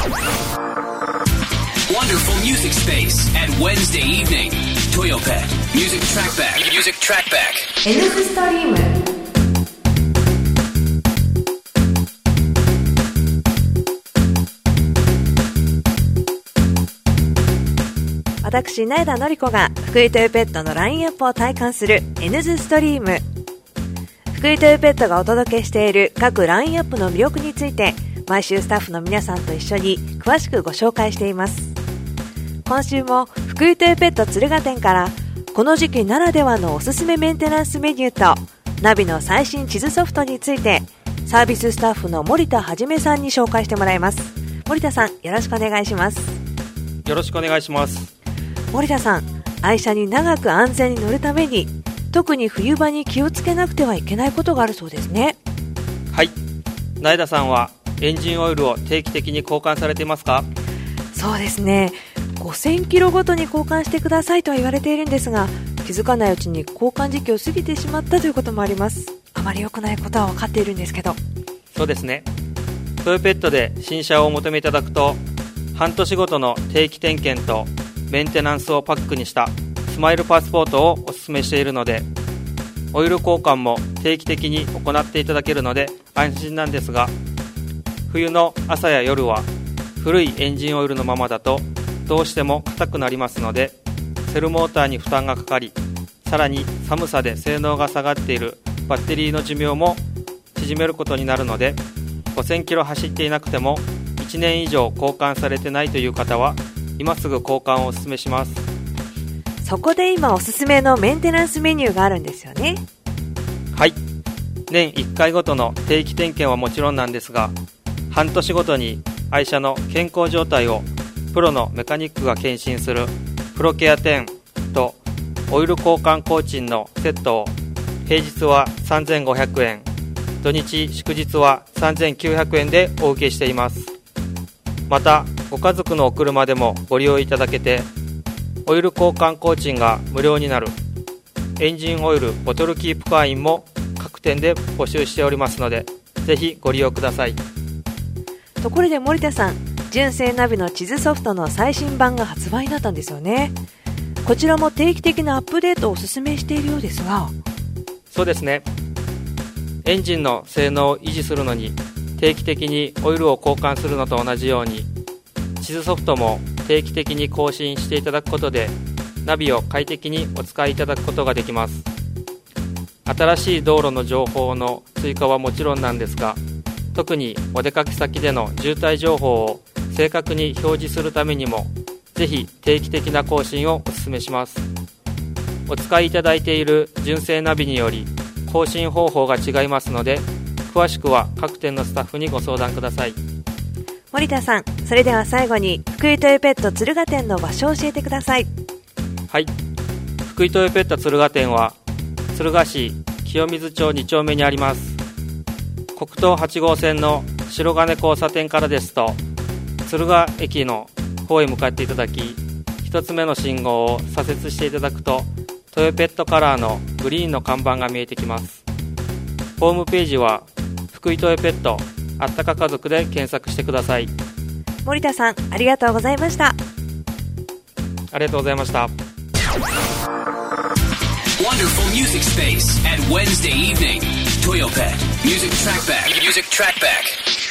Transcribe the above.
Wonderful music space at Wednesday evening. Toyopet Music Trackback. Music Trackback. Nストリーム。私、苗田のり子が福井トヨペットのラインアップを体感する N ズストリーム。福井トヨペットがお届けしている各ラインアップの魅力について、毎週スタッフの皆さんと一緒に詳しくご紹介しています。今週も福井トヨペット敦賀店からこの時期ならではのおすすめメンテナンスメニューとナビの最新地図ソフトについて、サービススタッフの森田はじめさんに紹介してもらいます。森田さん、よろしくお願いします。 よろしくお願いします。 森田さん、愛車に長く安全に乗るために特に冬場に気をつけなくてはいけないことがあるそうですね。 はい、苗田さんはエンジンオイルを定期的に交換されていますか？ そうですね、5000キロごとに交換してくださいとは言われているんですが、気づかないうちに交換時期を過ぎてしまったということもあります。あまり良くないことは分かっているんですけど。 そうですね、トヨペットで新車をお求めいただくと、半年ごとの定期点検とメンテナンスをパックにしたスマイルパスポートをお勧めしているので、オイル交換も定期的に行っていただけるので安心なんですが、冬の朝や夜は古いエンジンオイルのままだとどうしても硬くなりますので、セルモーターに負担がかかり、さらに寒さで性能が下がっているバッテリーの寿命も縮めることになるので、5000キロ走っていなくても1年以上交換されてないという方は今すぐ交換をお勧めします。 そこで今おすすめのメンテナンスメニューがあるんですよね。 はい、年1回ごとの定期点検はもちろんなんですが、半年ごとに愛車の健康状態をプロのメカニックが検診するプロケア10とオイル交換工賃のセットを平日は3500円、土日祝日は3900円でお受けしています。またご家族のお車でもご利用いただけて、オイル交換工賃が無料になるエンジンオイルボトルキープ会員も各店で募集しておりますので、ぜひご利用ください。 ところで森田さん、純正ナビの地図ソフトの最新版が発売になったんですよね。こちらも定期的なアップデートをお勧めしているようですが。 そうですね、エンジンの性能を維持するのに定期的にオイルを交換するのと同じように、地図ソフトも定期的に更新していただくことで、ナビを快適にお使いいただくことができます。新しい道路の情報の追加はもちろんなんですが、特にお出かけ先での渋滞情報を正確に表示するためにも、ぜひ定期的な更新をお勧めします。お使いいただいている純正ナビにより更新方法が違いますので、詳しくは各店のスタッフにご相談ください。 森田さん、それでは最後に福井トヨペット敦賀店の場所を教えてください。 はい、福井トヨペット敦賀店は敦賀市清水町2丁目にあります。国道8号線の白金交差点からですと、敦賀駅の方へ向かっていただき、一つ目の信号を左折していただくと、トヨペットカラーのグリーンの看板が見えてきます。ホームページは福井トヨペットあったか家族で検索してください。 森田さん、ありがとうございました。 ありがとうございました。 Wonderful music space at Wednesday evening. Toyopet Music Trackback. Music Trackback.